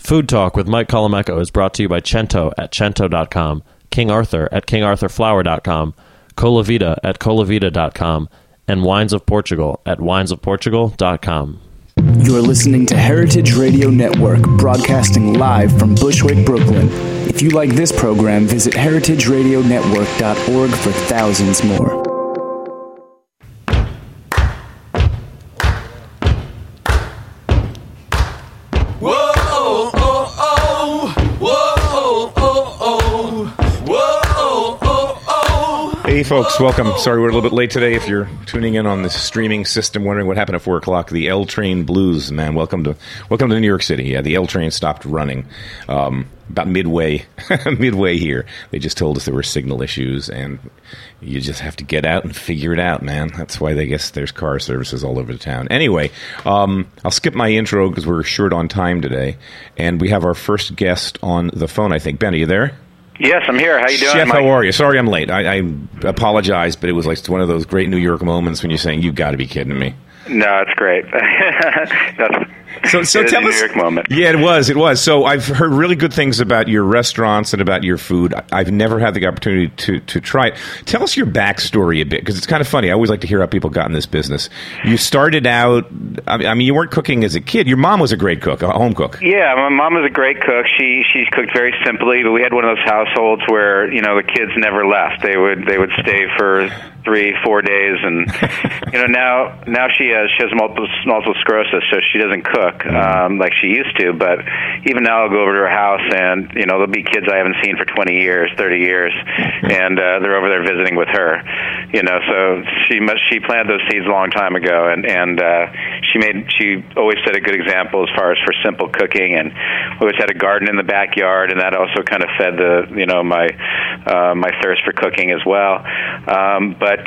Food Talk with Mike Colomecco is brought to you by Cento at Cento.com, King Arthur at KingArthurFlour.com, Colavita at Colavita.com, and Wines of Portugal at WinesOfPortugal.com. You're listening to Heritage Radio Network, broadcasting live from Bushwick, Brooklyn. If you like this program, visit heritageradionetwork.org for thousands more. Hey folks, welcome. Sorry we're a little bit late today. If you're tuning in on this streaming system, wondering what happened at 4 o'clock, the L Train Blues, man. Welcome to New York City. Yeah, the L Train stopped running about midway here. They just told us there were signal issues, and you just have to get out and figure it out, man. That's why they guess there's car services all over the town. Anyway, I'll skip my intro because we're short on time today, and we have our first guest on the phone, I think. Ben, are you there? Yes, I'm here. How you doing, Chef, Mike? how are you? Sorry I'm late. I apologize, but it was like one of those great New York moments when you're saying, you've got to be kidding me. No, it's great. So tell us. New York moment. Yeah, it was. So I've heard really good things about your restaurants and about your food. I've never had the opportunity to try it. Tell us your backstory a bit, because it's kind of funny. I always like to hear how people got in this business. You started out, I mean, you weren't cooking as a kid. Your mom was a great cook, a home cook. Yeah, my mom was a great cook. She cooked very simply, but we had one of those households where, you know, the kids never left. They would stay for 3-4 days, and now she has multiple sclerosis, so she doesn't cook like she used to. But even now, I'll go over to her house, and there'll be kids I haven't seen for 20 years, 30 years, and they're over there visiting with her. So she planted those seeds a long time ago, and she always set a good example as far as for simple cooking, and we always had a garden in the backyard, and that also kind of fed my thirst for cooking as well. But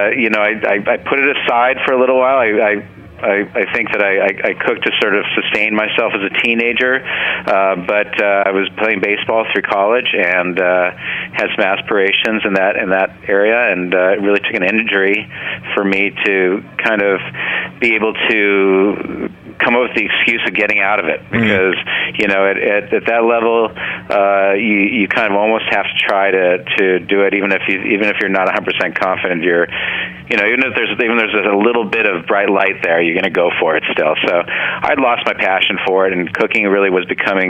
I put it aside for a little while. I think that I cooked to sort of sustain myself as a teenager, but I was playing baseball through college and had some aspirations in that area, and it really took an injury for me to kind of be able to come up with the excuse of getting out of it, because at that level you kind of almost have to try to do it, even if you're not 100% confident. Even if there's a little bit of bright light there, you're going to go for it still. So I'd lost my passion for it, and cooking really was becoming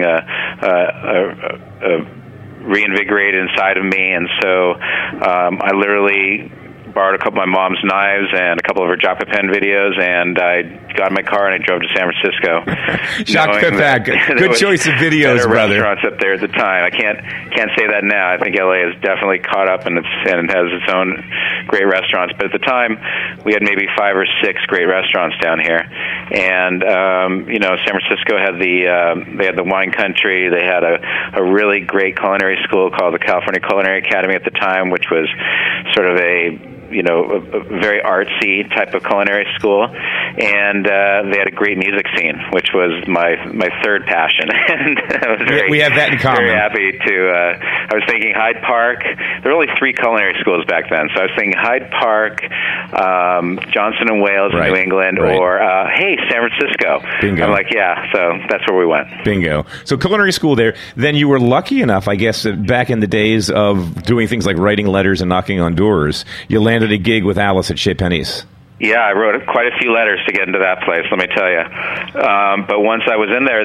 a reinvigorated inside of me, and so I literally borrowed a couple of my mom's knives and a couple of her Jacques Pepin videos, and I got in my car and I drove to San Francisco. Jacques Pepin, good choice of videos, brother. Restaurants up there at the time. I can't say that now. I think LA has definitely caught up, and it has its own great restaurants. But at the time, we had maybe 5 or 6 great restaurants down here, and San Francisco had they had the wine country. They had a really great culinary school called the California Culinary Academy at the time, which was sort of a very artsy type of culinary school, and they had a great music scene, which was my third passion. And I was we have that in common. Very happy to. I was thinking Hyde Park. There were only 3 culinary schools back then, so I was thinking Hyde Park, Johnson and Wales in New England, or San Francisco. Bingo. I'm like, yeah, so that's where we went. Bingo. So culinary school there. Then you were lucky enough, I guess, back in the days of doing things like writing letters and knocking on doors, you landed a gig with Alice at Chez Panisse. Yeah, I wrote quite a few letters to get into that place, let me tell you. But once I was in there,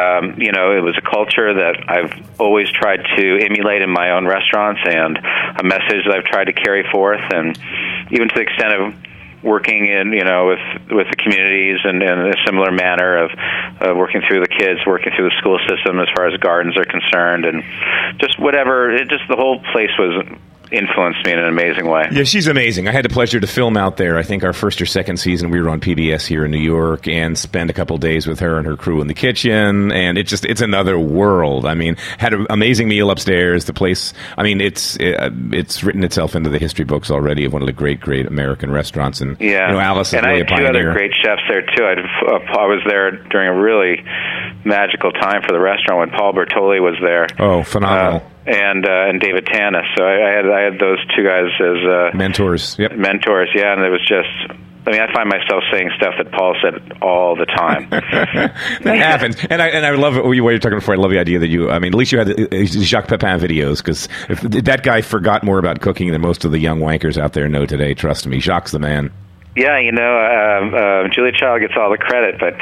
it was a culture that I've always tried to emulate in my own restaurants, and a message that I've tried to carry forth, and even to the extent of working in, with the communities and in a similar manner of working through the kids, working through the school system as far as gardens are concerned, and just whatever. The whole place was influenced me in an amazing way. Yeah, she's amazing. I had the pleasure to film out there. I think our first or second season we were on PBS here in New York, and spend a couple of days with her and her crew in the kitchen, and it's another world. I mean, had an amazing meal upstairs. The place, I mean, it's written itself into the history books already of one of the great American restaurants, and Alice is really a pioneer. And I had 2 other great chefs there too. I was there during a really magical time for the restaurant when Paul Bertoli was there. Oh, phenomenal. And David Tanis. So I had those 2 guys as mentors. Yep. Mentors, yeah, and it was just I mean, I find myself saying stuff that Paul said all the time. That happens, and I love what you were talking before. I love the idea that at least you had the Jacques Pepin videos, because that guy forgot more about cooking than most of the young wankers out there know today. Trust me, Jacques the man. Yeah, Julia Child gets all the credit, but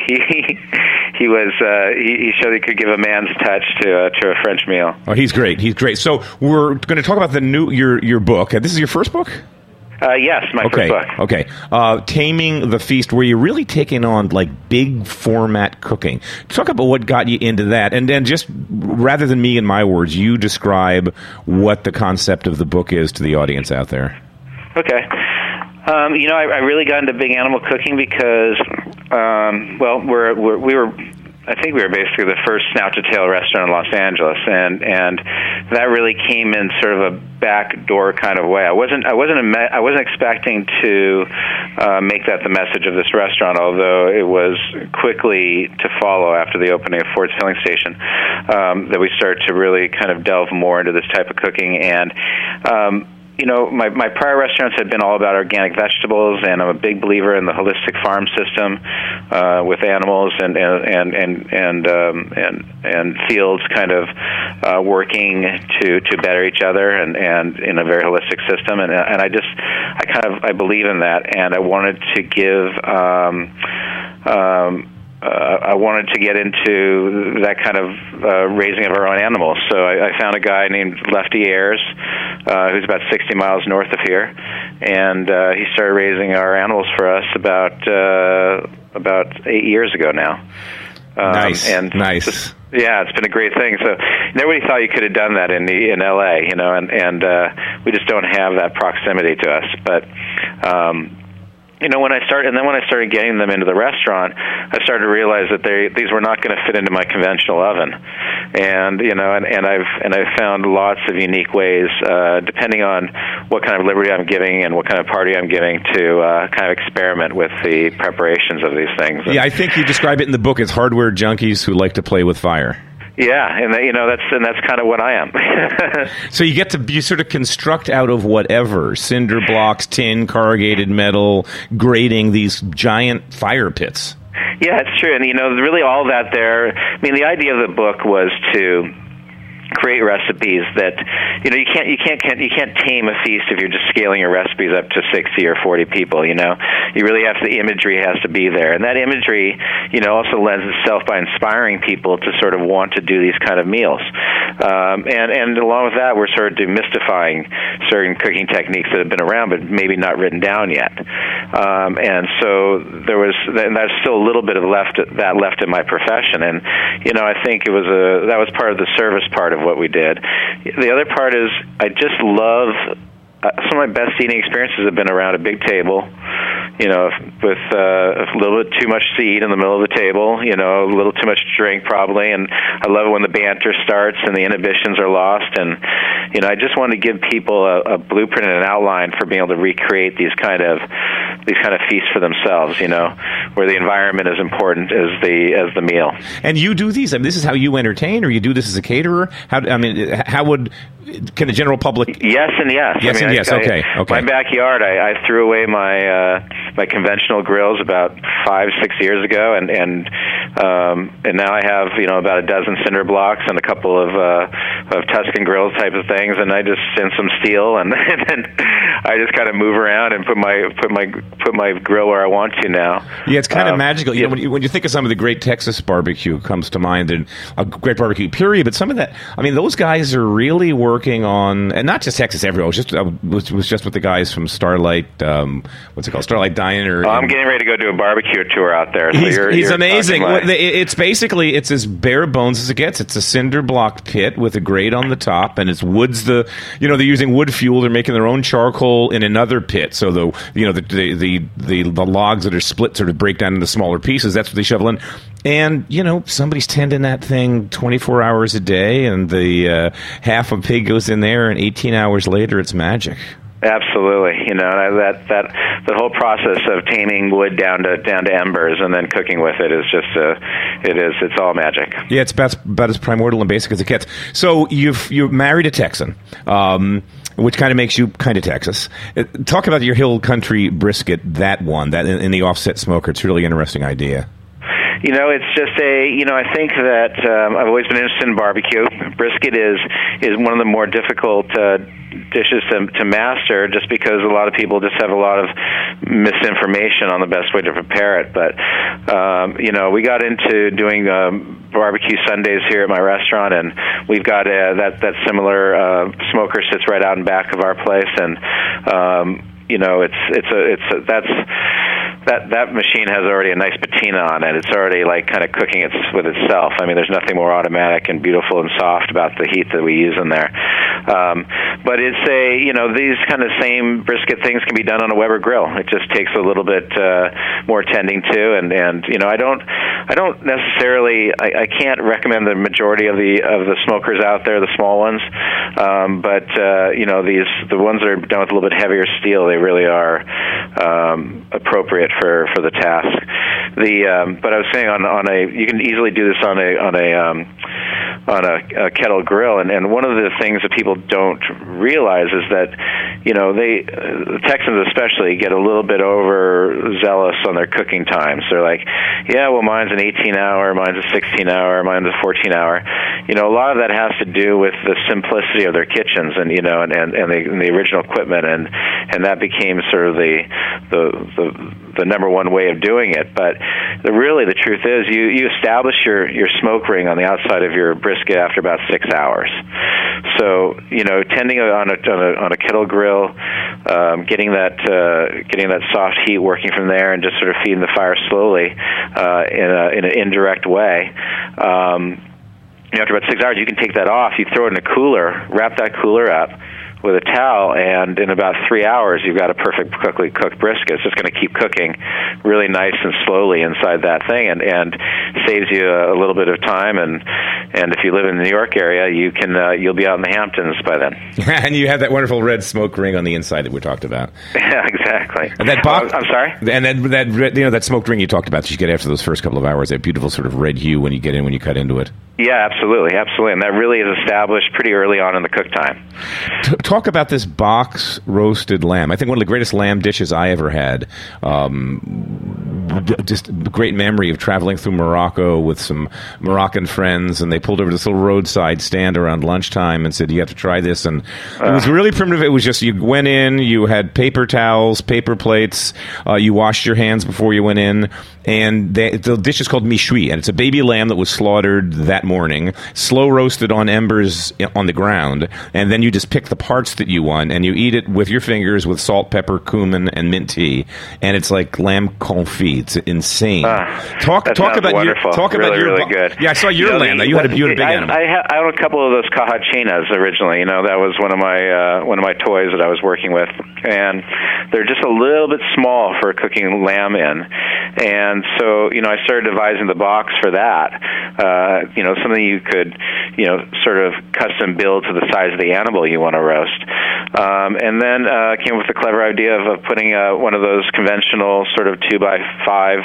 he showed he could give a man's touch to a French meal. Oh, he's great. He's great. So we're going to talk about your book. This is your first book? Yes, my first book. Okay. Taming the Feast, where you're really taking on like big format cooking. Talk about what got you into that, and then just rather than me and my words, you describe what the concept of the book is to the audience out there. Okay. I really got into big animal cooking because, I think we were basically the first snout to tail restaurant in Los Angeles, and that really came in sort of a backdoor kind of way. I wasn't expecting to make that the message of this restaurant, although it was quickly to follow after the opening of Ford's Filling Station that we started to really kind of delve more into this type of cooking. And my prior restaurants had been all about organic vegetables, and I'm a big believer in the holistic farm system with animals and fields kind of working to better each other and in a very holistic system. And I believe in that, and I wanted to give. I wanted to get into that kind of raising of our own animals. So I found a guy named Lefty Ayers, who's about 60 miles north of here, and he started raising our animals for us about 8 years ago now. Nice. It's been a great thing. So nobody thought you could have done that in LA, and we just don't have that proximity to us. But when I started getting them into the restaurant, I started to realize that these were not going to fit into my conventional oven, and I've found lots of unique ways, depending on what kind of liberty I'm giving and what kind of party I'm giving, to kind of experiment with the preparations of these things. Yeah, I think you describe it in the book as hardware junkies who like to play with fire. Yeah, and that's kind of what I am. So you sort of construct out of whatever, cinder blocks, tin, corrugated metal, grating, these giant fire pits. Yeah, it's true, and really all that there. I mean, the idea of the book was to create recipes that you can't tame a feast if you're just scaling your recipes up to 60 or 40 people. You really have the imagery has to be there, and that imagery also lends itself by inspiring people to sort of want to do these kind of meals, and along with that, we're sort of demystifying certain cooking techniques that have been around but maybe not written down yet, and so there's still a little bit of left in my profession, and I think that was part of the service part of what we did. The other part is I just love some of my best eating experiences have been around a big table, with a little bit too much to eat in the middle of the table, a little too much to drink probably, and I love it when the banter starts and the inhibitions are lost, and I just want to give people a blueprint and an outline for being able to recreate these kind of feasts for themselves, where the environment is important as the meal. And you do these? I mean, this is how you entertain, or you do this as a caterer? Can the general public? Yes and yes. Yes and yes. Okay. My backyard, I threw away my conventional grills about 5-6 years ago, and now I have about a dozen cinder blocks and a couple of Tuscan grills type of things, and I just send some steel, and then I just kind of move around and put my grill where I want to now. Yeah, it's kind of magical. When you think of some of the great Texas barbecue comes to mind, and a great barbecue period, but some of that, I mean, those guys are really working on, and not just Texas, everywhere. I was just with the guys from Starlight, what's it called, Starlight Diner. I'm getting ready to go do a barbecue tour out there. So he's amazing. It's as bare bones as it gets. It's a cinder block pit with a grate on the top, and it's woods. They're using wood fuel. They're making their own charcoal in another pit. So the logs that are split sort of break down into smaller pieces. That's what they shovel in. And, somebody's tending that thing 24 hours a day, and the half a pig goes in there, and 18 hours later, it's magic. Absolutely, that the whole process of taming wood down to embers and then cooking with it is just it's all magic. Yeah, it's about as primordial and basic as it gets. So you're married a Texan, which kind of makes you kind of Texas. Talk about your Hill Country brisket, that one, that in the offset smoker. It's a really interesting idea. It's just I think that I've always been interested in barbecue. Brisket is one of the more difficult dishes to master, just because a lot of people just have a lot of misinformation on the best way to prepare it. But we got into doing barbecue Sundays here at my restaurant, and we've got that similar smoker sits right out in back of our place, and that machine has already a nice patina on it. It's already like kind of cooking with itself. I mean, there's nothing more automatic and beautiful and soft about the heat that we use in there. But it's these kind of same brisket things can be done on a Weber grill. It just takes a little bit more tending to, and I don't necessarily, I can't recommend the majority of the smokers out there, the small ones, but the ones that are done with a little bit heavier steel, they really are appropriate for the task. But I was saying you can easily do this on a kettle grill, and one of the things that people don't realize is that the Texans especially get a little bit overzealous on their cooking times. They're like, yeah, well, mine's an 18-hour, mine's a 16-hour, mine's a 14-hour. A lot of that has to do with the simplicity of their kitchens, and the original equipment, and that became sort of the number one way of doing it. But the truth is, you establish your smoke ring on the outside of your brisket after about 6 hours. So tending on a kettle grill, getting that soft heat working from there, and just sort of feeding the fire slowly in an indirect way. After about 6 hours, you can take that off. You throw it in a cooler, wrap that cooler up with a towel, and in about 3 hours, you've got a perfectly cooked brisket. It's just going to keep cooking really nice and slowly inside that thing, and saves you a little bit of time. And if you live in the New York area, you'll be out in the Hamptons by then. And you have that wonderful red smoke ring on the inside that we talked about. Yeah, exactly. And that box, I'm sorry. And that red, that smoke ring you talked about that you get after those first couple of hours, that beautiful sort of red hue when you cut into it. Yeah, absolutely, and that really is established pretty early on in the cook time. Talk about this box roasted lamb. I think one of the greatest lamb dishes I ever had. Just a great memory of traveling through Morocco with some Moroccan friends, and they pulled over to this little roadside stand around lunchtime and said, you have to try this. And it was really primitive. It was just, you went in, you had paper towels, paper plates, you washed your hands before you went in, and the dish is called michui, and it's a baby lamb that was slaughtered that morning, slow roasted on embers on the ground, and then you just pick the parts that you want, and you eat it with your fingers with salt, pepper, cumin, and mint tea, and it's like lamb confit. It's insane. Talk about wonderful. Really good. Yeah, I saw your lamb. You had a big animal. I own a couple of those cajachinas originally. That was one of my toys that I was working with, and they're just a little bit small for cooking lamb in, and so I started devising the box for that. Something you could sort of custom build to the size of the animal you want to roast, and then came up with the clever idea of putting one of those conventional sort of 2x5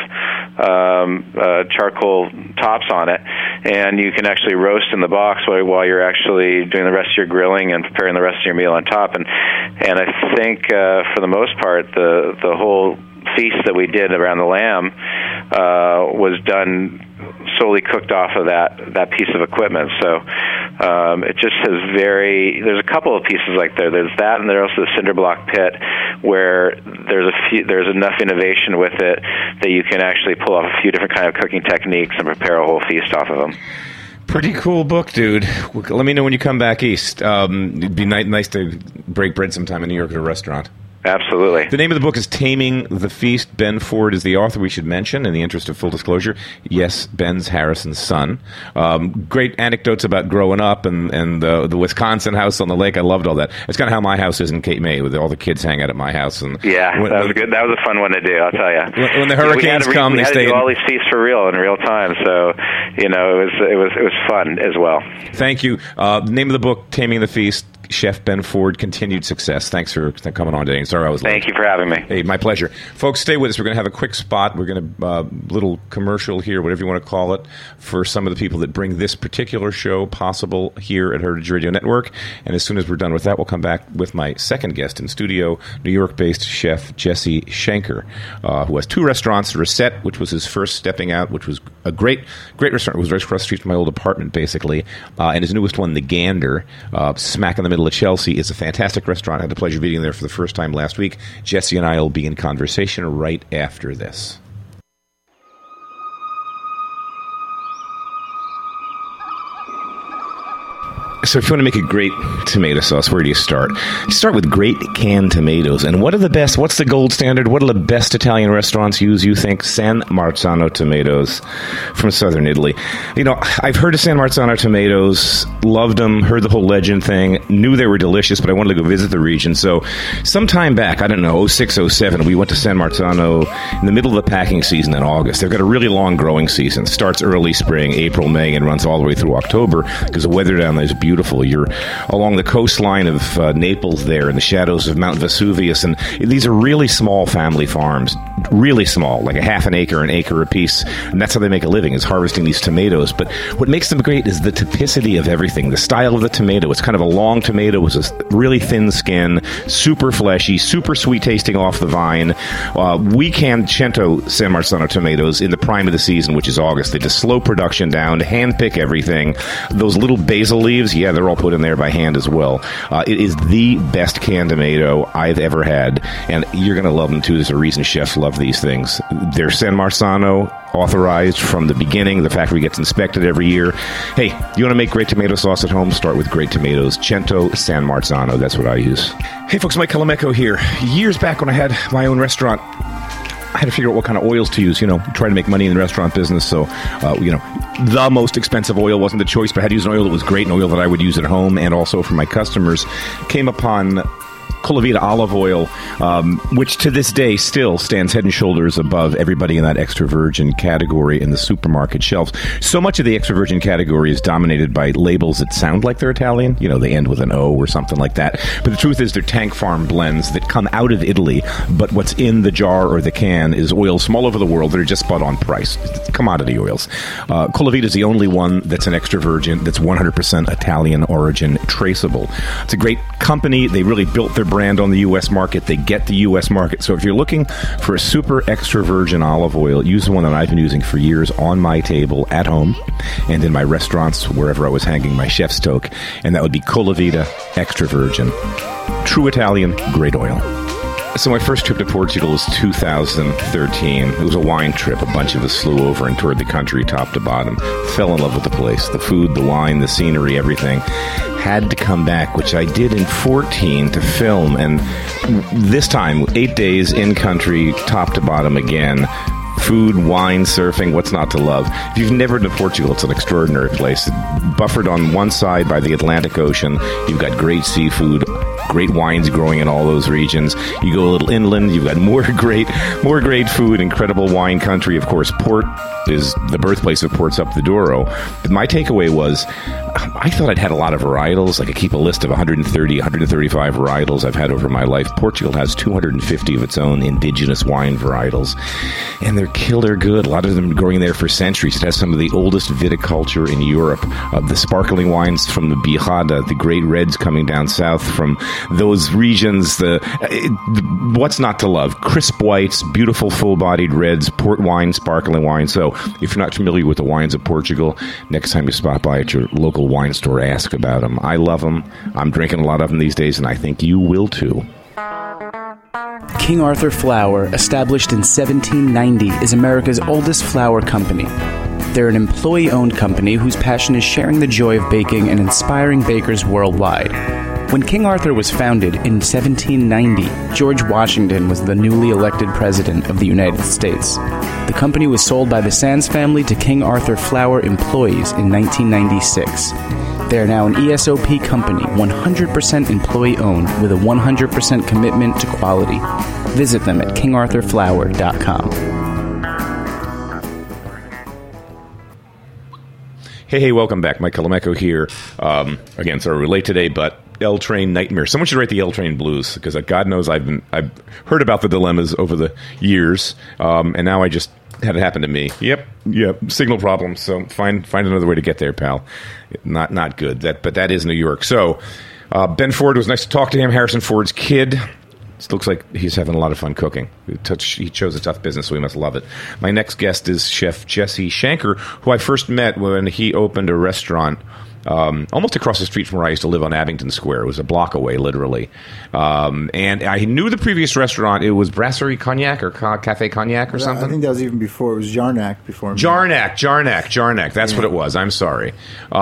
charcoal tops on it, and you can actually roast in the box while you're actually doing the rest of your grilling and preparing the rest of your meal on top. And I think for the most part, the whole feast that we did around the lamb was done solely cooked off of that piece of equipment. So it just has there's a couple of pieces like there's that, and there's also the cinder block pit, where there's enough innovation with it that you can actually pull off a few different kind of cooking techniques and prepare a whole feast off of them. Pretty cool book, dude. Let me know when you come back east. It'd be nice to break bread sometime in New York at a restaurant. Absolutely. The name of the book is Taming the Feast. Ben Ford is the author, we should mention, in the interest of full disclosure. Yes, Ben's Harrison's son. Great anecdotes about growing up and the Wisconsin house on the lake. I loved all that. It's kind of how my house is in Cape May, with all the kids hang out at my house. And that was good. That was a fun one to do, I'll tell you. When the hurricanes come, we had to do all these feasts for real in real time. So, it was fun as well. Thank you. The name of the book, Taming the Feast. Chef Ben Ford, continued success. Thanks for coming on today. Sorry I was late. Thank you for having me. Hey, my pleasure. Folks, stay with us. We're going to have a quick spot. We're going to little commercial here, whatever you want to call it, for some of the people that bring this particular show possible here at Heritage Radio Network. And as soon as we're done with that, we'll come back with my second guest in studio, New York-based chef Jesse Schenker, who has 2 restaurants, Reset, which was his first stepping out, which was a great restaurant. It was right across the street from my old apartment, basically. And his newest one, The Gander, smack in the middle of Chelsea, is a fantastic restaurant. I had the pleasure of eating there for the first time last week. Jesse and I will be in conversation right after this. So if you want to make a great tomato sauce, where do you start? You start with great canned tomatoes. And what are the best? What's the gold standard? What do the best Italian restaurants use, you think? San Marzano tomatoes from southern Italy. I've heard of San Marzano tomatoes, loved them, heard the whole legend thing, knew they were delicious, but I wanted to go visit the region. So some time back, I don't know, 06, 07, we went to San Marzano in the middle of the packing season in August. They've got a really long growing season. Starts early spring, April, May, and runs all the way through October because the weather down there is beautiful. You're along the coastline of Naples there in the shadows of Mount Vesuvius, and these are really small family farms, really small, like a half an acre apiece, and that's how they make a living, is harvesting these tomatoes. But what makes them great is the typicity of everything, the style of the tomato. It's kind of a long tomato with a really thin skin, super fleshy, super sweet tasting off the vine. We can Cento San Marzano tomatoes in the prime of the season, which is August. They just slow production down, hand pick everything. Those little basil leaves, they're all put in there by hand as well. It is the best canned tomato I've ever had, and you're going to love them too. There's a reason chefs love these things. They're San Marzano authorized from the beginning. The factory gets inspected every year. Hey, you want to make great tomato sauce at home? Start with great tomatoes. Cento San Marzano. That's what I use. Hey folks, Mike Colameco here. Years back when I had my own restaurant, I had to figure out what kind of oils to use, try to make money in the restaurant business. So, the most expensive oil wasn't the choice, but I had to use an oil that was great, an oil that I would use at home and also for my customers. Came upon Colavita olive oil, which to this day still stands head and shoulders above everybody in that extra virgin category in the supermarket shelves. So much of the extra virgin category is dominated by labels that sound like they're Italian. They end with an O or something like that. But the truth is they're tank farm blends that come out of Italy, but what's in the jar or the can is oils from all over the world that are just bought on price. It's commodity oils. Colavita is the only one that's an extra virgin that's 100% Italian origin traceable. It's a great company. They really built their brand on the U.S. market. They get the U.S. market. So if you're looking for a super extra virgin olive oil, use the one that I've been using for years on my table at home and in my restaurants wherever I was hanging my chef's toque, and that would be Colavita Extra Virgin. True Italian, great oil. So my first trip to Portugal was 2013. It was a wine trip. A bunch of us flew over and toured the country top to bottom. Fell in love with the place. The food, the wine, the scenery, everything. Had to come back, which I did in 14 to film. And this time, 8 days in country, top to bottom again. Food, wine, surfing, what's not to love? If you've never been to Portugal, it's an extraordinary place. Buffered on one side by the Atlantic Ocean. You've got great seafood, great wines growing in all those regions. You go a little inland, you've got more great food, incredible wine country. Of course, port is the birthplace of Ports up the Douro. But my takeaway was, I thought I'd had a lot of varietals. I could keep a list of 130, 135 varietals I've had over my life. Portugal has 250 of its own indigenous wine varietals, and they're killer good. A lot of them growing there for centuries. It has some of the oldest viticulture in Europe. The sparkling wines from the Bihada, the great reds coming down south from those regions. What's not to love? Crisp whites, beautiful full-bodied reds, port wine, sparkling wine. So if you're not familiar with the wines of Portugal, next time you spot by at your local wine store, ask about them. I love them. I'm drinking a lot of them these days, and I think you will too. King Arthur Flour, established in 1790, is America's oldest flour company. They're an employee-owned company whose passion is sharing the joy of baking and inspiring bakers worldwide. When King Arthur was founded in 1790, George Washington was the newly elected president of the United States. The company was sold by the Sands family to King Arthur Flour employees in 1996. They are now an ESOP company, 100% employee-owned, with a 100% commitment to quality. Visit them at kingarthurflour.com. Hey, welcome back. Mike Colameco here. Again, sorry we're late today, but L Train Nightmare. Someone should write the L Train Blues, because God knows I've heard about the dilemmas over the years, and now I just had it happen to me. Yep, signal problems. So find another way to get there, pal. Not good. But that is New York. So Ben Ford, it was nice to talk to him. Harrison Ford's kid. It looks like he's having a lot of fun cooking. He chose a tough business, so we must love it. My next guest is Chef Jesse Shanker, who I first met when he opened a restaurant almost across the street from where I used to live on Abington Square. It was a block away, literally. And I knew the previous restaurant. It was Brasserie Cognac or Cafe Cognac or something. I think that was even before. It was Jarnac before me. Jarnac. That's what it was. I'm sorry.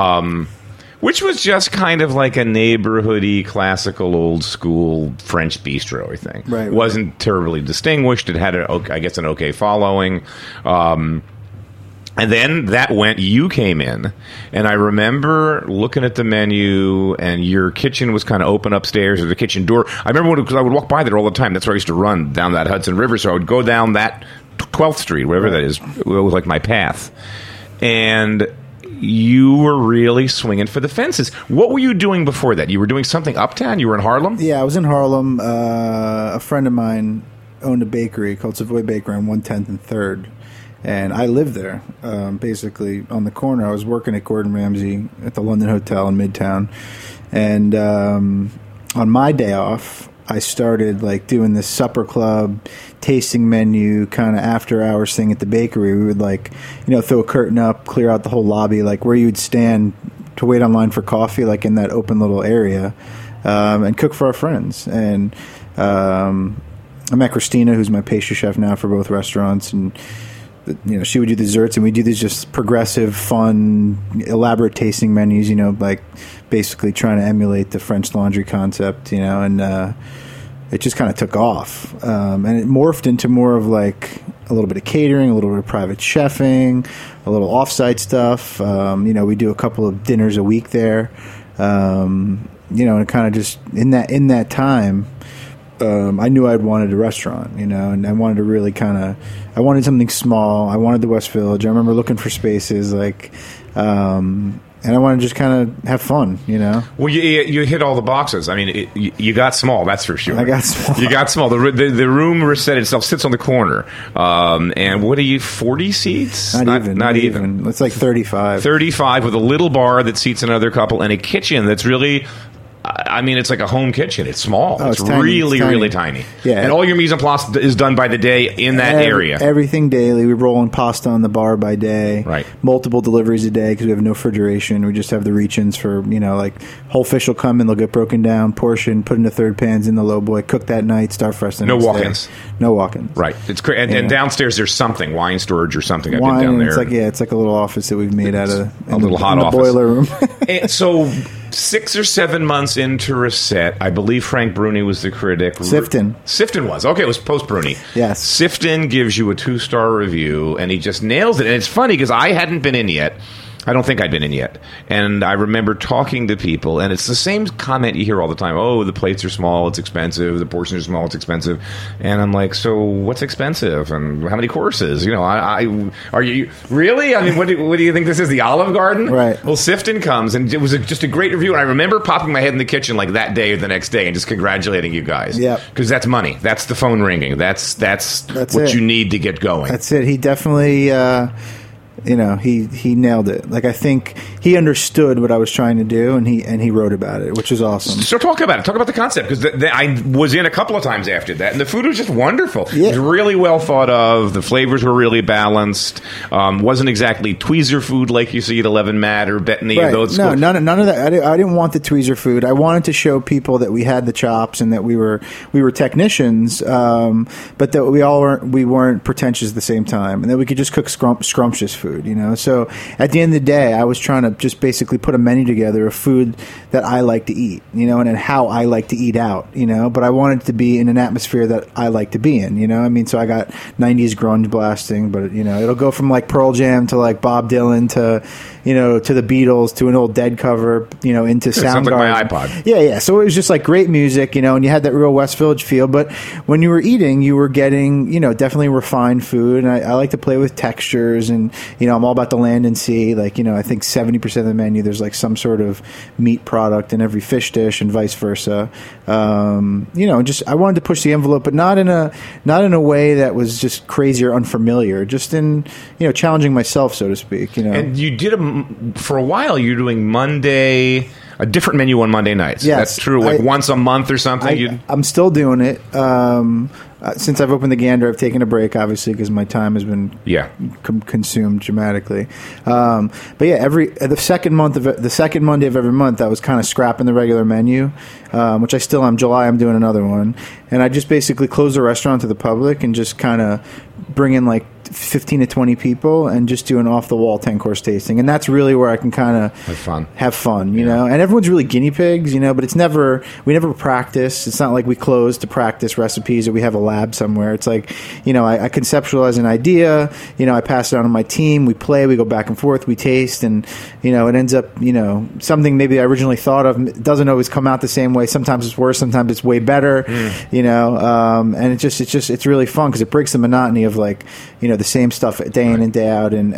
Which was just kind of like a neighborhoody, classical, old-school French bistro, I think. Right. Wasn't terribly distinguished. It had, an okay following. And then you came in, and I remember looking at the menu, and your kitchen was kind of open upstairs, or the kitchen door. I remember because I would walk by there all the time. That's where I used to run, down that Hudson River, so I would go down that 12th Street, whatever that is. It was like my path. And you were really swinging for the fences. What were you doing before that? You were doing something uptown? You were in Harlem? Yeah, I was in Harlem. A friend of mine owned a bakery called Savoy Bakery on 110th and 3rd. And I lived there, basically on the corner. I was working at Gordon Ramsay at the London Hotel in Midtown. And on my day off, I started doing this supper club tasting menu kind of after hours thing at the bakery. We would throw a curtain up, clear out the whole lobby, where you would stand to wait online for coffee, in that open little area, and cook for our friends. And I met Christina, who's my pastry chef now for both restaurants, and she would do the desserts, and we do these just progressive, fun, elaborate tasting menus, basically trying to emulate the French Laundry concept, and it just kind of took off. And it morphed into more of a little bit of catering, a little bit of private chefing, a little offsite stuff. We do a couple of dinners a week there. And it kind of just, in that time, I knew I'd wanted a restaurant, and I wanted to really I wanted something small. I wanted the West Village. I remember looking for spaces, and I wanted to just kind of have fun, Well, you hit all the boxes. I mean, you got small, that's for sure. I got small. You got small. The room set itself sits on the corner. And what are you, 40 seats? Not even. It's 35. 35 with a little bar that seats another couple and a kitchen that's really... I mean, it's like a home kitchen. It's small. Oh, it's tiny. really tiny. Yeah. And all your mise en place is done by the day in that area. Everything daily. We roll in pasta on the bar by day. Right. Multiple deliveries a day because we have no refrigeration. We just have the reach-ins for, whole fish will come in, they'll get broken down, portioned, put into third pans in the low boy, cook that night, start fresh the next day. No walk-ins. Right. It's crazy. And downstairs there's something, wine storage or something. I've been down there. It's like a little office that we've made out of a little hot office. Boiler room. And so 6 or 7 months into a set, I believe Frank Bruni was the critic. Sifton was. Okay, it was post Bruni. Yes. Sifton gives you a 2-star review, and he just nails it. And it's funny because I hadn't been in yet. I don't think I'd been in yet. And I remember talking to people, and it's the same comment you hear all the time. Oh, the plates are small, it's expensive. The portions are small, it's expensive. And I'm like, so what's expensive? And how many courses? Are you really? I mean, what do you think this is, the Olive Garden? Right. Well, Sifton comes, and it was just a great review. And I remember popping my head in the kitchen that day or the next day and just congratulating you guys. Yeah. Because that's money. That's the phone ringing. That's what it. You need to get going. That's it. He definitely... he nailed it. I think he understood what I was trying to do, and he wrote about it, which is awesome. So talk about it. Talk about the concept, because I was in a couple of times after that, and the food was just wonderful. Yeah. It was really well thought of. The flavors were really balanced. Wasn't exactly tweezer food like you see at 11 Matt or Bethany or those. No, none of that. I didn't want the tweezer food. I wanted to show people that we had the chops and that we were technicians, but that we weren't pretentious at the same time, and that we could just cook scrumptious food. food, you know. So at the end of the day, I was trying to just basically put a menu together of food that I like to eat, you know, and how I like to eat out, you know. But I wanted to be in an atmosphere that I like to be in, you know. I mean, so I got 90s grunge blasting, but, you know, it'll go from like Pearl Jam to like Bob Dylan to, you know, to the Beatles to an old Dead cover, you know, into Soundgarden. Sounds like my iPod. Yeah. So it was just like great music, you know, and you had that real West Village feel. But when you were eating, you were getting, you know, definitely refined food. And I like to play with textures, and, you know, I'm all about the land and sea. Like, you know, I think 70% of the menu, there's like some sort of meat product in every fish dish and vice versa. You know, just, I wanted to push the envelope, but not in a way that was just crazy or unfamiliar, just in, you know, challenging myself, so to speak, you know. And you did for a while, you were doing a different menu on Monday nights. Yes, that's true. Like once a month or something. I'm still doing it. Since I've opened the Gander, I've taken a break, obviously, because my time has been consumed dramatically. But yeah, the second Monday of every month, I was kind of scrapping the regular menu, which I still am. July, I'm doing another one, and I just basically close the restaurant to the public and just kind of bring in like 15 to 20 people and just do an off-the-wall 10-course tasting. And that's really where I can kind of have fun, you know. And everyone's really guinea pigs, you know, but we never practice. It's not like we close to practice recipes or we have a lab somewhere. It's like, you know, I conceptualize an idea, you know, I pass it on to my team, we play, we go back and forth, we taste, and, you know, it ends up, you know, something maybe I originally thought of. It doesn't always come out the same way. Sometimes it's worse, sometimes it's way better, you know, and it's really fun because it breaks the monotony of, like, you know, the same stuff day in and day out, and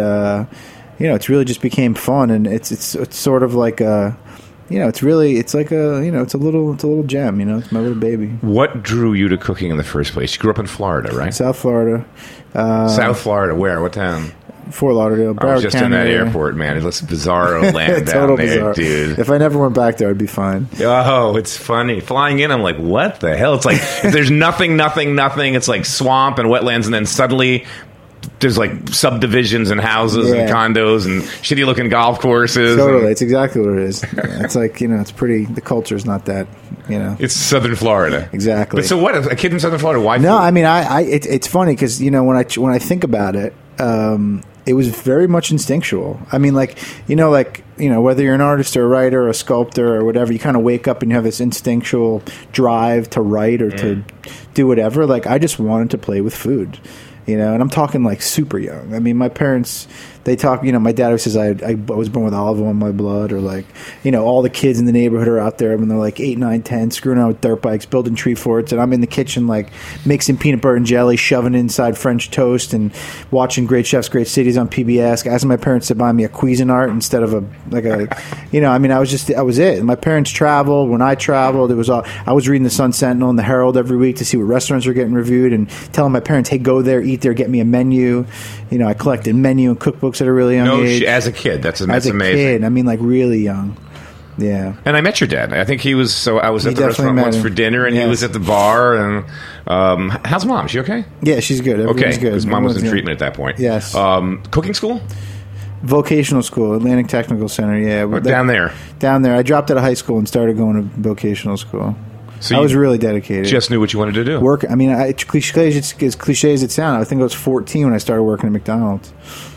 you know, it's really just became fun, and it's sort of like a, you know, it's like a, you know, it's a little gem, you know, it's my little baby. What drew you to cooking in the first place? You grew up in Florida, right? South Florida. South Florida, where? What town? Fort Lauderdale. I was just in that airport, man. It looks bizarro land down there, bizarre. Dude. If I never went back there, I'd be fine. Oh, it's funny. Flying in, I'm like, what the hell? It's like, there's nothing. It's like swamp and wetlands, and then suddenly there's like subdivisions and houses and condos and shitty looking golf courses. Totally. It's exactly what it is. It's like, you know, it's pretty, the culture's not that, you know. It's Southern Florida. Exactly. But so what, a kid in Southern Florida, why? No, I mean, it's funny because, you know, when I think about it, it was very much instinctual. I mean, like, you know, whether you're an artist or a writer or a sculptor or whatever, you kind of wake up and you have this instinctual drive to write or to do whatever. Like, I just wanted to play with food, you know, and I'm talking like super young. I mean, my parents, they talk, you know, my dad always says I was born with olive oil in my blood, or like, you know, all the kids in the neighborhood are out there when they're like 8, 9, 10, screwing around with dirt bikes, building tree forts, and I'm in the kitchen like mixing peanut butter and jelly, shoving it inside French toast, and watching Great Chefs, Great Cities on PBS, asking my parents to buy me a Cuisinart instead of you know, I mean, I was it. And my parents traveled. When I traveled, I was reading the Sun Sentinel and the Herald every week to see what restaurants were getting reviewed, and telling my parents, hey, go there, eat there, get me a menu. You know, I collected menu and cookbooks at a really young age. As a kid, that's amazing. Kid, I mean, like really young. Yeah. And I met your dad. I think he was. So I was at the restaurant once for dinner, and he was at the bar. And how's mom? She okay? Yeah, she's good. Everything's good. Because mom was in treatment at that point. Yes. Cooking school. Vocational school, Atlantic Technical Center. Yeah, down there. Down there. I dropped out of high school and started going to vocational school. So I was really dedicated. Just knew what you wanted to do. Work. I mean, as cliche as it sounds, I think I was 14 when I started working at McDonald's.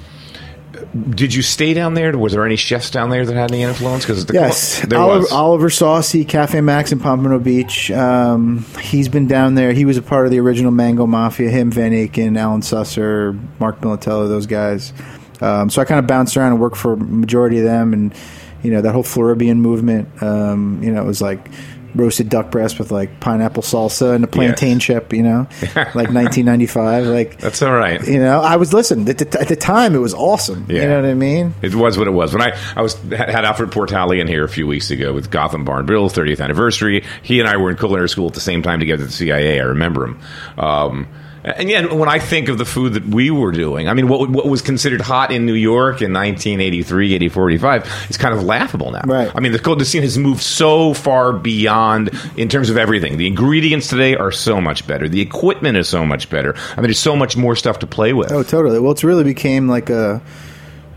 Did you stay down there? Was there any chefs down there that had any influence? Yes, there was. Oliver Saucy, Cafe Max in Pompano Beach. He's been down there. He was a part of the original Mango Mafia. Him, Van Aken, Alan Susser, Mark Militello, those guys. So I kind of bounced around and worked for a majority of them, and you know, that whole Floridian movement. You know, it was like roasted duck breast with like pineapple salsa and a plantain chip, you know, like 1995. Like, that's all right. You know, I was listening at the time. It was awesome. Yeah. You know what I mean? It was what it was. When I had Alfred Portali in here a few weeks ago with Gotham Barn Bill 30th anniversary. He and I were in culinary school at the same time together at the CIA. I remember him. And yeah, when I think of the food that we were doing, I mean, what was considered hot in New York in 1983, 84, 85 is kind of laughable now. Right. I mean, the scene has moved so far beyond in terms of everything. The ingredients today are so much better. The equipment is so much better. I mean, there's so much more stuff to play with. Oh, totally. Well, it's really became like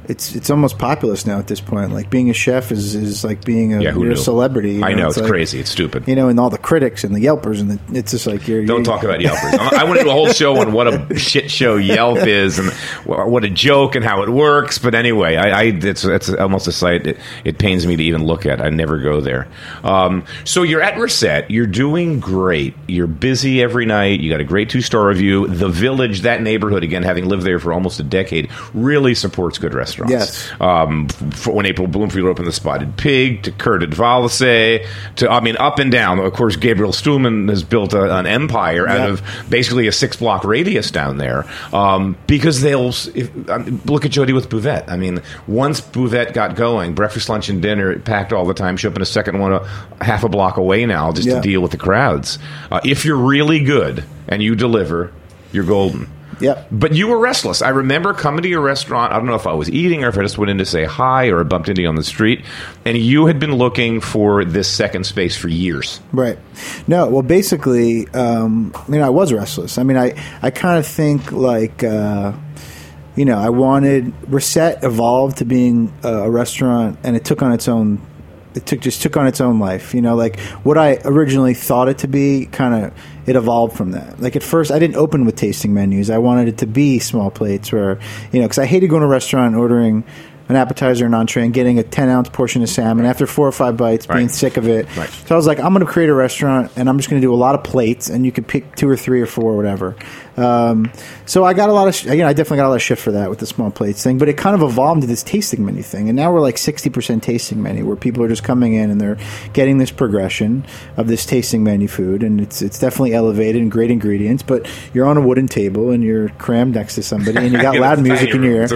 it's almost populist now at this point. Like being a chef is like being who you're knew? a celebrity. I know, it's like, crazy. It's stupid. And all the critics and the Yelpers, and it's just like Don't talk about Yelpers. I want to do a whole show on what a shit show Yelp is and what a joke and how it works. But anyway, it's almost a site it pains me to even look at. I never go there. So you're at Reset. You're doing great. You're busy every night. You got a great 2-star review. The Village, that neighborhood, again, having lived there for almost a decade, really supports good restaurants. Yes. When April Bloomfield opened the Spotted Pig, to Kurt at Valse, up and down. Of course, Gabriel Stuhlman has built an empire out of basically a 6-block radius down there, because look at Jody with Buvette. I mean, once Buvette got going, breakfast, lunch, and dinner packed all the time. She opened a second one half a block away now just to deal with the crowds. If you're really good and you deliver, you're golden. Yep. But you were restless. I remember coming to your restaurant. I don't know if I was eating or if I just went in to say hi or I bumped into you on the street. And you had been looking for this second space for years. Right. No, well, basically, I was restless. I mean, I kind of think like, I wanted Reset evolved to being a restaurant, and it took on its own. It took on its own life, like what I originally thought it to be. Kind of, it evolved from that. Like at first, I didn't open with tasting menus. I wanted it to be small plates, where because I hated going to a restaurant and ordering an appetizer and entree and getting a 10-ounce portion of salmon after 4 or 5 bites, being sick of it. Right. So I was like, I'm going to create a restaurant, and I'm just going to do a lot of plates, and you can pick 2 or 3 or 4 or whatever. So I got a lot of, I definitely got a lot of shit for that with the small plates thing, but it kind of evolved into this tasting menu thing. And now we're like 60% tasting menu, where people are just coming in and they're getting this progression of this tasting menu food. And it's definitely elevated and great ingredients, but you're on a wooden table and you're crammed next to somebody and you got loud music in your ear.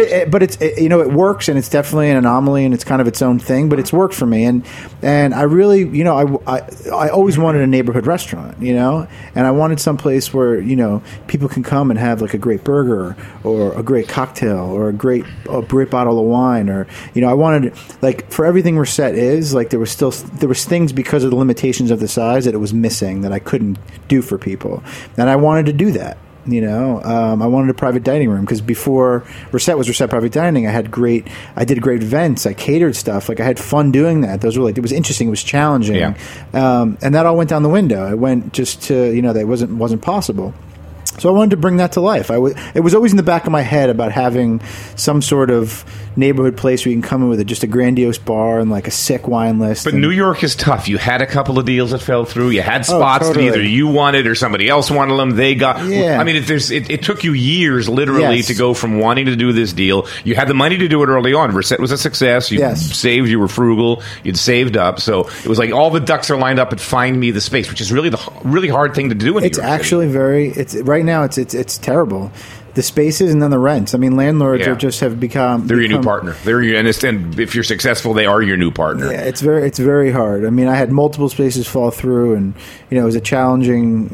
It works, and it's definitely an anomaly, and it's kind of its own thing, but it's worked for me. And I really, I always wanted a neighborhood restaurant, and I wanted some place where, people can come and have like a great burger or a great cocktail or a great bottle of wine, or I wanted, like, for everything Reset is, like, there was things because of the limitations of the size that it was missing that I couldn't do for people, and I wanted to do that. I wanted a private dining room, because before Reset was Reset Private Dining, I did great events. I catered stuff. Like, I had fun doing that. Those were it was interesting. It was challenging. Yeah. And that all went down the window. It went just to, that wasn't possible. So I wanted to bring that to life. It was always in the back of my head about having some sort of neighborhood place where you can come in with just a grandiose bar and like a sick wine list. But New York is tough. You had a couple of deals that fell through. You had spots that either you wanted or somebody else wanted them. They got. Yeah. I mean, it took you years, literally, to go from wanting to do this deal. You had the money to do it early on. Reset was a success. You saved. You were frugal. You'd saved up. So it was like all the ducks are lined up at find me the space, which is really the really hard thing to do in New York. It's actually right now. It's terrible. The spaces and then the rents. I mean, landlords have become. They're your new partner. And if you're successful, they are your new partner. Yeah, it's very hard. I mean, I had multiple spaces fall through, and it was challenging.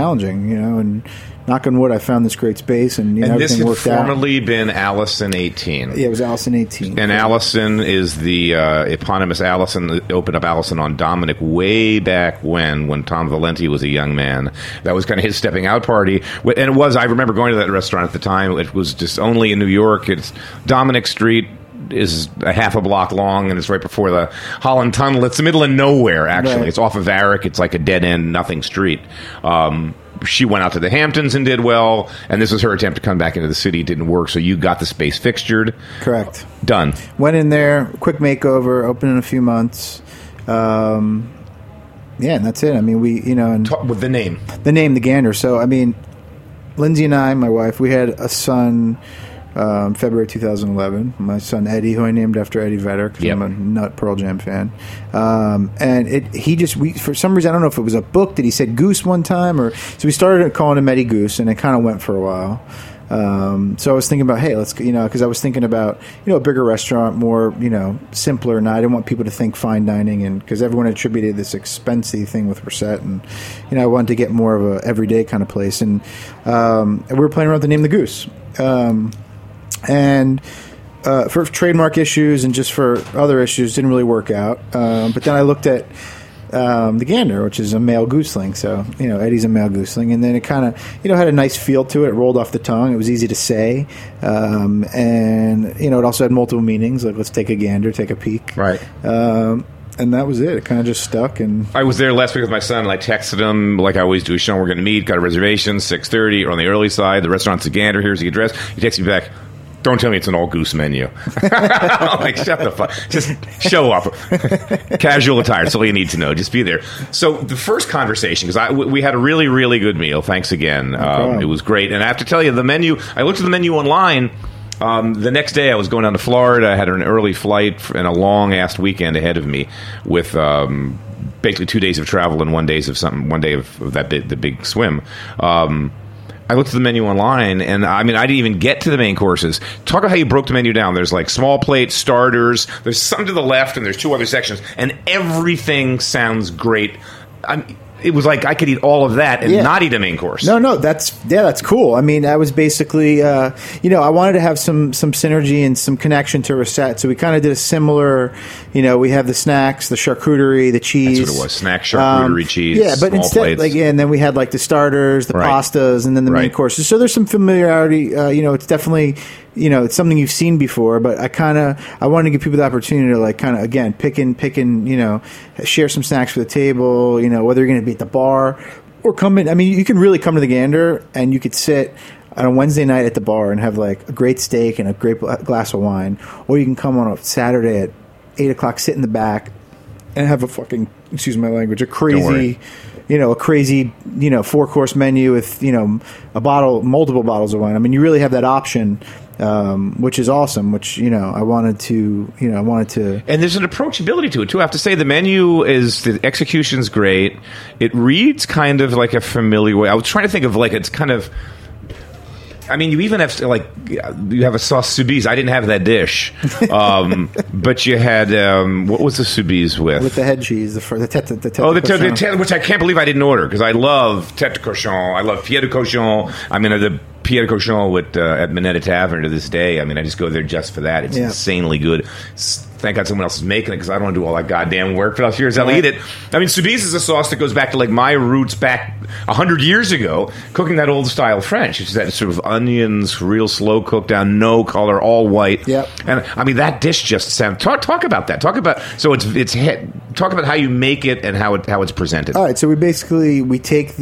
And knock on wood, I found this great space, and everything worked out. This had formerly been Allison 18. Yeah, it was Allison 18. And Allison is the eponymous Allison that opened up Allison on Dominic way back when Tom Valenti was a young man. That was kind of his stepping out party. And it was, I remember going to that restaurant at the time. It was just only in New York. It's Dominic Street is a half a block long, and it's right before the Holland Tunnel. It's the middle of nowhere, actually. Right. It's off of Varick. It's like a dead-end, nothing street. She went out to the Hamptons and did well, and this was her attempt to come back into the city. It didn't work, so you got the space fixtured. Correct. Done. Went in there, quick makeover, opened in a few months. And that's it. I mean, with the name. The Gander. So, I mean, Lindsay and I, my wife, we had a son February 2011. My son Eddie, who I named after Eddie Vedder, because I'm a nut Pearl Jam fan. And for some reason, I don't know if it was a book that he said Goose one time, so we started calling him Eddie Goose, and it kind of went for a while. So I was thinking about, hey, let's, because I was thinking about, a bigger restaurant, more, simpler, and I didn't want people to think fine dining, and because everyone attributed this expensy thing with Reset, and, I wanted to get more of a everyday kind of place, and we were playing around with the name The Goose. And for trademark issues and just for other issues, didn't really work out. But then I looked at the gander, which is a male gooseling. So, Eddie's a male gooseling. And then it kind of, had a nice feel to it. It rolled off the tongue. It was easy to say. And, it also had multiple meanings, like let's take a gander, take a peek. Right. And that was it. It kind of just stuck. And I was there last week with my son, and I texted him, like I always do, Sean, we're going to meet, got a reservation, 6:30, or on the early side. The restaurant's a gander. Here's the address. He texts me back, don't tell me it's an all-goose menu. I'm like, shut the fuck. Just show up. Casual attire. That's all you need to know. Just be there. So the first conversation, because we had a really, really good meal. Thanks again. It was great. And I have to tell you, the menu, I looked at the menu online. The next day, I was going down to Florida. I had an early flight and a long-ass weekend ahead of me with basically 2 days of travel and 1 day of the big swim. I looked at the menu online, and I didn't even get to the main courses. Talk about how you broke the menu down. There's like small plates, starters. There's some to the left, and there's 2 other sections, and everything sounds great. It was like I could eat all of that and not eat a main course. No, that's cool. I was basically, I wanted to have some synergy and some connection to Racette. So we kind of did a similar, we have the snacks, the charcuterie, the cheese. That's what it was. Snack, charcuterie, cheese, yeah, but small instead, plates. and then we had like the starters, the pastas, and then the main courses. So there's some familiarity. It's definitely, it's something you've seen before, but I wanted to give people the opportunity to like kind of, again, pick and, share some snacks for the table, whether you're going to be at the bar or come in. You can really come to the Gander and you could sit on a Wednesday night at the bar and have like a great steak and a great glass of wine, or you can come on a Saturday at 8 o'clock, sit in the back and have a fucking, excuse my language, a crazy, 4-course menu with, multiple bottles of wine. You really have that option. Which is awesome. Which I wanted to. And there's an approachability to it too. I have to say the execution's great. It reads kind of like a familiar way. I was trying to think of like it's kind of. You even have you have a sauce soubise. I didn't have that dish, but you had what was the soubise with? With the head cheese, the tête de cochon, which I can't believe I didn't order because I love tête de cochon. I love pied de cochon. The pied de cochon at Minetta Tavern to this day. I just go there just for that. It's insanely good. Thank God someone else is making it because I don't want to do all that goddamn work. But I'll eat it. Soubise is a sauce that goes back to like my roots back 100 years ago, cooking that old style French. It's that sort of onions, real slow cooked down, no color, all white. Yep. And that dish just sounds. Talk about that. Talk about talk about how you make it and how it's presented. All right. So we take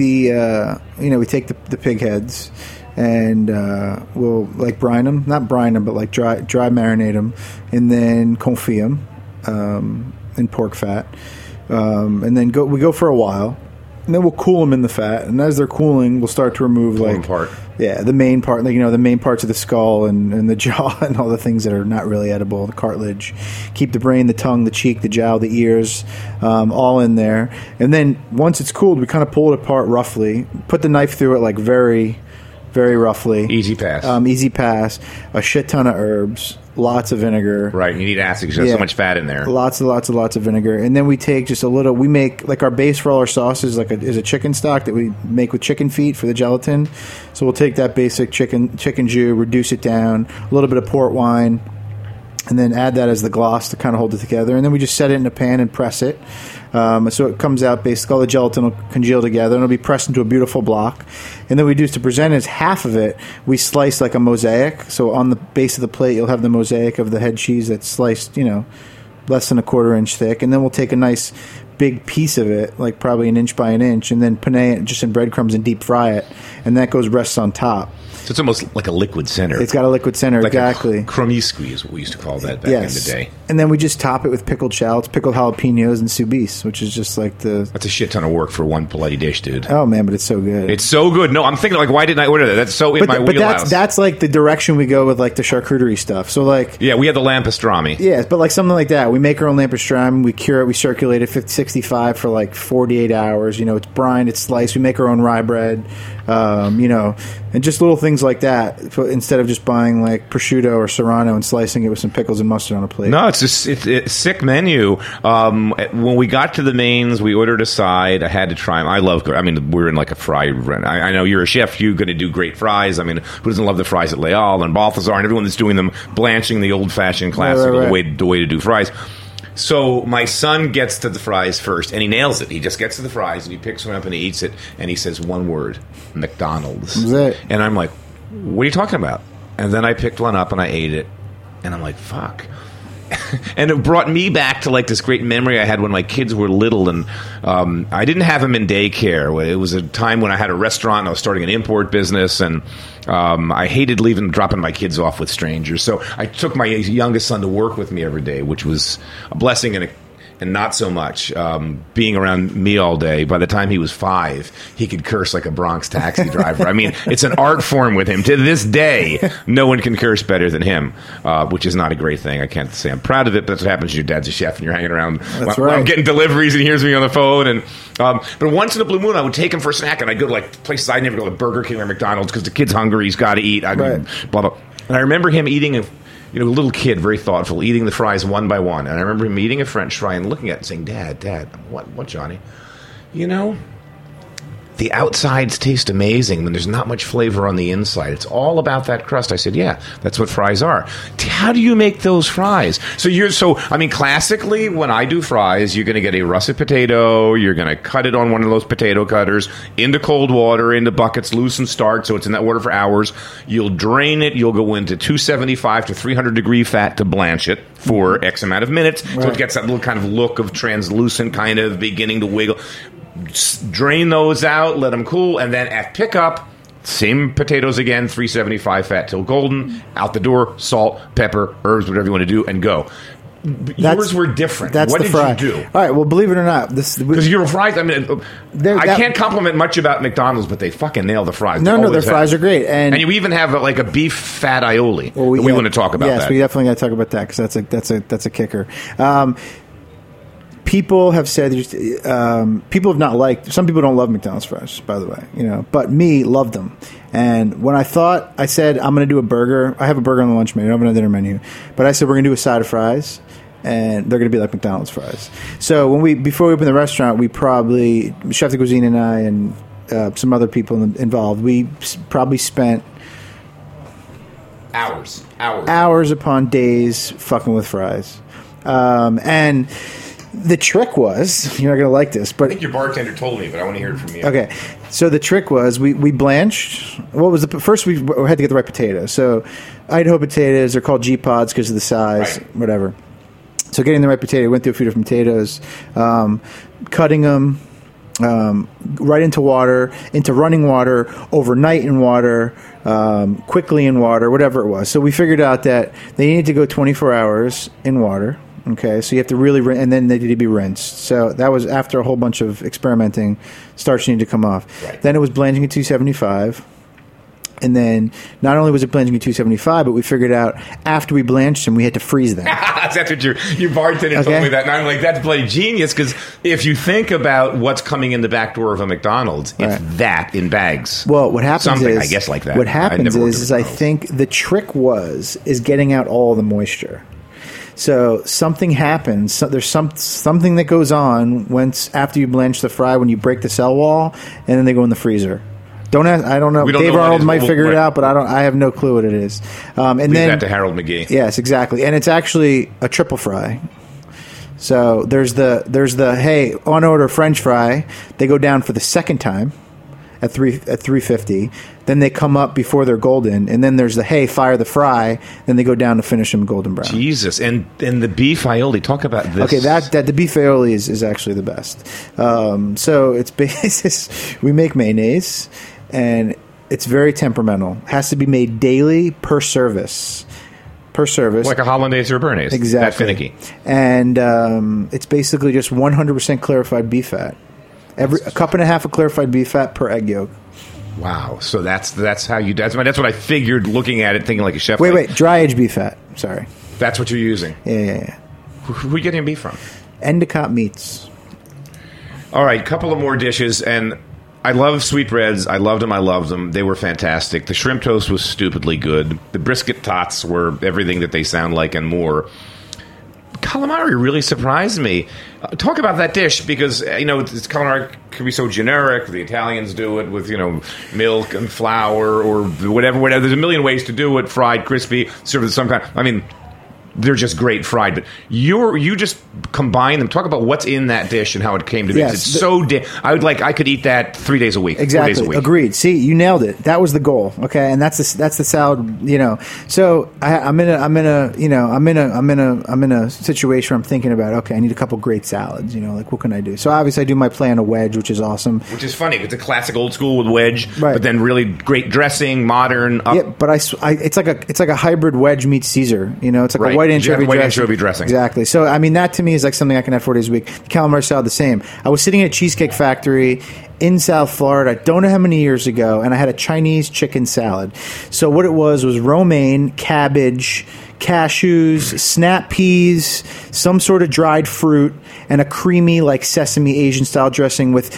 the pig heads. And we'll like brine them, not brine them, but like dry marinate them, and then confit them in pork fat, and then we go for a while, and then we'll cool them in the fat. And as they're cooling, we'll start to remove the main part, the main parts of the skull and the jaw and all the things that are not really edible, the cartilage. Keep the brain, the tongue, the cheek, the jowl, the ears, all in there. And then once it's cooled, we kind of pull it apart roughly, put the knife through it like very roughly. Easy pass. Easy pass. A shit ton of herbs. Lots of vinegar. Right. You need acid because there's so much fat in there. Lots of vinegar. And then we take just a little. We make like our base for all our sauces is a chicken stock that we make with chicken feet for the gelatin. So we'll take that basic chicken jus, reduce it down, a little bit of port wine, and then add that as the gloss to kind of hold it together. And then we just set it in a pan and press it. So it comes out basically, all the gelatin will congeal together and it'll be pressed into a beautiful block. And then we do, to present as half of it, we slice like a mosaic. So on the base of the plate, you'll have the mosaic of the head cheese that's sliced, less than a 1/4 inch thick. And then we'll take a nice big piece of it, like probably 1 inch by 1 inch, and then panay it just in breadcrumbs and deep fry it. And that rests on top. So it's almost like a liquid center. It's got a liquid center, like exactly. A crummy is what we used to call that back in the day. And then we just top it with pickled shallots, pickled jalapenos, and soubise, which is just like That's a shit ton of work for one bloody dish, dude. Oh, man, but it's so good. It's so good. No, I'm thinking, like, why didn't I order that? That's so in my wheelhouse. But that's like the direction we go with, like, the charcuterie stuff. So, like... Yeah, we had the lamb pastrami. Yeah, but, like, something like that. We make our own lamb pastrami. We cure it. We circulate it 65 for, like, 48 hours. It's brined. It's sliced. We make our own rye bread. And just little things like that instead of just buying like prosciutto or serrano and slicing it with some pickles and mustard on a plate. No, it's a sick menu. When we got to the mains, we ordered a side. I had to try them. I love. We're in like a fry. I know you're a chef. You're going to do great fries. Who doesn't love the fries at Leal and Balthazar and everyone that's doing them, blanching the old fashioned classical the way to do fries. So my son gets to the fries first, and he nails it. He just gets to the fries, and he picks one up, and he eats it, and he says one word, McDonald's. That's it. And I'm like, what are you talking about? And then I picked one up, and I ate it, and I'm like, fuck. And it brought me back to like this great memory I had when my kids were little, and I didn't have them in daycare. It was a time when I had a restaurant and I was starting an import business, and I hated dropping my kids off with strangers. So I took my youngest son to work with me every day, which was a blessing and not so much. Being around me all day, by the time he was 5, he could curse like a Bronx taxi driver. I mean, it's an art form with him. To this day, no one can curse better than him, which is not a great thing. I can't say I'm proud of it, but that's what happens when your dad's a chef and you're hanging around while I'm getting deliveries and he hears me on the phone. And but once in a blue moon, I would take him for a snack, and I'd go to like places I'd never go, like Burger King or McDonald's, because the kid's hungry, he's got to eat. Blah, blah. And I remember him eating a little kid, very thoughtful, eating the fries one by one. And I remember him eating a French fry and looking at it and saying, Dad, what, Johnny? The outsides taste amazing when there's not much flavor on the inside. It's all about that crust. I said, yeah, that's what fries are. How do you make those fries? Classically, when I do fries, you're going to get a russet potato. You're going to cut it on one of those potato cutters into cold water, into buckets, loose and start, so it's in that water for hours. You'll drain it. You'll go into 275 to 300 degree fat to blanch it for X amount of minutes. Right. So it gets that little kind of look of translucent, kind of beginning to wiggle. Drain those out, let them cool, and then at pickup, same potatoes again, 375 fat till golden, out the door, salt, pepper, herbs, whatever you want to do, and go. Yours were different. What did you do? All right, well, believe it or not, because your fries, I can't compliment much about McDonald's, but they fucking nail the fries. No, their fries are great. And you even have like a beef fat aioli. Well, we want to talk about that. Yes, we definitely got to talk about that, because that's a kicker. People have said people have not liked. Some people don't love McDonald's fries, by the way, but me loved them. And when I said I'm going to do a burger. I have a burger on the lunch menu. I don't have a dinner menu, but I said we're going to do a side of fries, and they're going to be like McDonald's fries. So before we opened the restaurant, we probably, Chef de Cuisine and I and some other people involved, we probably spent hours upon days fucking with fries, and the trick was, you're not going to like this, but I think your bartender told me, but I want to hear it from you. Okay, so the trick was we blanched. What was first? We had to get the right potatoes. So Idaho potatoes, they're called G pods because of the size, whatever. So getting the right potato, went through a few different potatoes, cutting them right into water, into running water, overnight in water, quickly in water, whatever it was. So we figured out that they needed to go 24 hours in water. Okay, so you have to really and then they need to be rinsed. So that was after a whole bunch of experimenting. Starch needed to come off. Right. Then it was blanching at 275. And then not only was it blanching at 275, but we figured out after we blanched them, we had to freeze them. That's what your bartender told me that. And I'm like, that's bloody genius, because if you think about what's coming in the back door of a McDonald's, it's that in bags. Well, what happens is, I guess like that. What happens is I think the trick is getting out all the moisture. So something happens. So there's something that goes on after you blanch the fry, when you break the cell wall, and then they go in the freezer. I don't know. Dave Arnold might figure it out, but I have no clue what it is. Leave that to Harold McGee. Yes, exactly. And it's actually a triple fry. So there's the hey, on order French fry. They go down for the second time at 350. Then they come up before they're golden, and then there's the hey, fire the fry. Then they go down to finish them golden brown. Jesus, and the beef aioli. Talk about this. Okay, that the beef aioli is actually the best. So it's basis. We make mayonnaise, and it's very temperamental. Has to be made daily per service. Like a hollandaise or a béarnaise. Exactly. That finicky. And it's basically just 100% clarified beef fat. A cup and a half of clarified beef fat per egg yolk. Wow. So that's how you. That's what I figured. Looking at it, thinking like a chef. Wait. Dry aged beef fat. Sorry. That's what you're using. Yeah. Who are you getting beef from? Endicott Meats. All right, couple of more dishes, and I love sweetbreads. I loved them. They were fantastic. The shrimp toast was stupidly good. The brisket tots were everything that they sound like and more. Calamari really surprised me. Talk about that dish, because calamari can be so generic. The Italians do it with milk and flour or whatever. There's a million ways to do it. Fried, crispy, served with some kind. they're just great fried. But you just combine them. Talk about what's in that dish and how it came to be. Yes, It's I could eat that 3 days a week. 4 days a Exactly. week. Agreed. See, you nailed it. That was the goal. Okay, and that's the salad. So I'm in a situation where I'm thinking about, okay, I need a couple great salads. Like what can I do? So obviously I do my play on a wedge, which is awesome. Which is funny. It's a classic old school with wedge, Right. but then really great dressing, modern. Yeah, but it's like a hybrid wedge meets Caesar. It's like Right. a white You anchovy have a white dressing. anchovy dressing. Exactly. So I mean, that to me is like something I can have 4 days a week. The calamari salad, the same. I was sitting at Cheesecake Factory in South Florida. I don't know how many years ago, and I had a Chinese chicken salad. So what it was romaine, cabbage, cashews, snap peas, some sort of dried fruit, and a creamy like sesame Asian style dressing with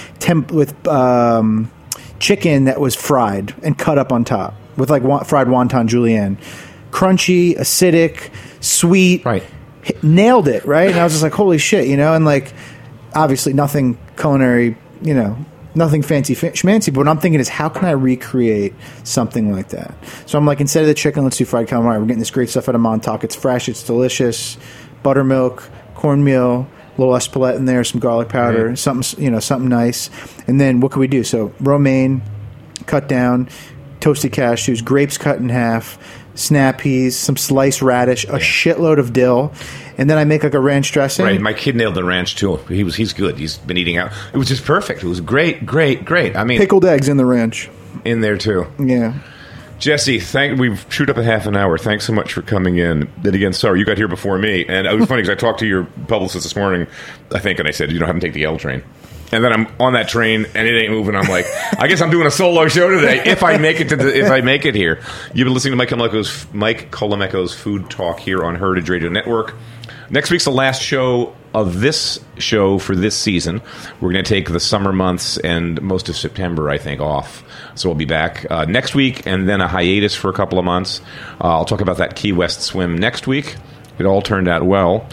chicken that was fried and cut up on top with like fried wonton julienne. Crunchy, acidic, sweet. Right. Nailed it, right? And I was just like, holy shit, and like obviously nothing culinary, nothing fancy schmancy, but what I'm thinking is how can I recreate something like that? So I'm like, instead of the chicken, let's do fried calamari. We're getting this great stuff out of Montauk. It's fresh, it's delicious. Buttermilk, cornmeal, a little Espelette in there, some garlic powder, something nice. And then what can we do? So romaine, cut down, toasted cashews, grapes cut in half, snap peas, some sliced radish, a shitload of dill, and then I make like a ranch dressing. Right, my kid nailed the ranch too. He's good. He's been eating out. It was just perfect. It was great. I mean, Pickled eggs in the ranch. in there too. Yeah. Jesse, we've chewed up a half an hour. Thanks so much for coming in. And again, sorry, you got here before me. And it was funny because I talked to your publicist this morning, I think, and I said, have him take the L train. And then I'm on that train, and it ain't moving. I'm like, I guess I'm doing a solo show today if I make it here. You've been listening to Mike Colameco's Food Talk here on Heritage Radio Network. Next week's the last show of this show for this season. We're going to take the summer months and most of September, I think, off. So we'll be back next week, and then a hiatus for a couple of months. I'll talk about that Key West swim next week. It all turned out well.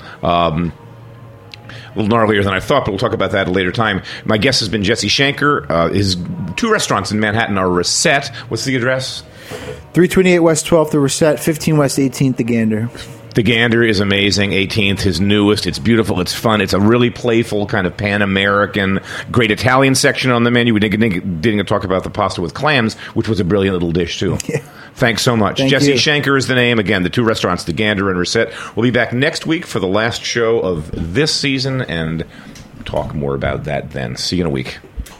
A little gnarlier than I thought, but we'll talk about that at a later time. My guest has been Jesse Shanker. His 2 restaurants in Manhattan are Reset. What's the address? 328 West 12th, the Reset, 15 West 18th, the Gander. The Gander is amazing. 18th, his newest. It's beautiful. It's fun. It's a really playful kind of Pan-American, great Italian section on the menu. We didn't talk about the pasta with clams, which was a brilliant little dish, too. Yeah. Thanks so much. Jesse Shanker is the name. Again, the 2 restaurants, the Gander and Reset. We'll be back next week for the last show of this season and talk more about that then. See you in a week.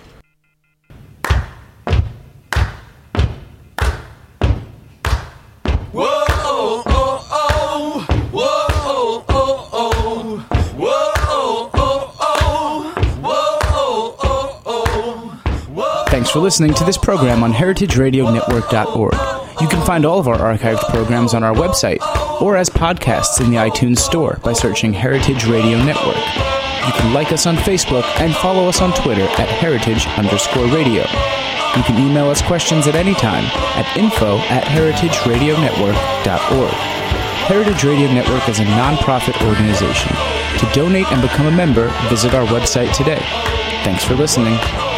Thanks for listening to this program on heritageradionetwork.org. You can find all of our archived programs on our website or as podcasts in the iTunes Store by searching Heritage Radio Network. You can like us on Facebook and follow us on Twitter at @heritage_radio. You can email us questions at any time at info@heritageradionetwork.org. Heritage Radio Network is a non-profit organization. To donate and become a member, visit our website today. Thanks for listening.